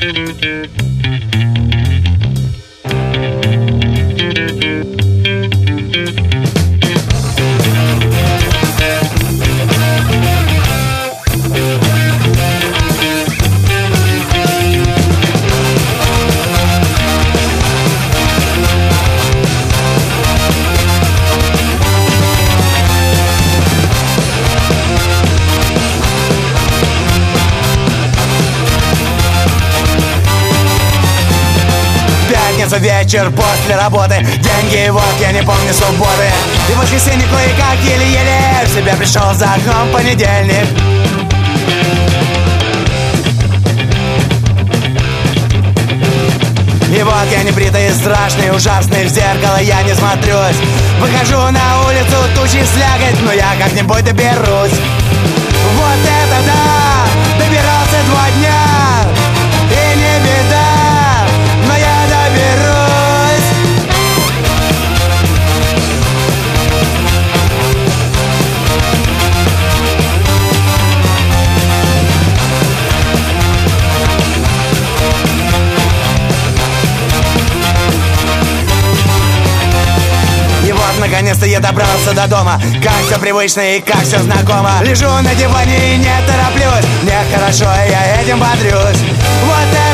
Вечер после работы, деньги, вот я не помню субботы. И в воскресенье кое-как еле-еле в себя пришел, за окном понедельник. И вот я небритый и страшный, ужасный, в зеркало я не смотрюсь. Выхожу на улицу, тучи слякоть, но я как-нибудь доберусь. Вот это да! Добирался 2 дня, и не беда, но я доберусь. Наконец-то я добрался до дома. Как все привычно и как все знакомо. Лежу на диване и не тороплюсь. Мне хорошо, и я этим бодрюсь. Вот это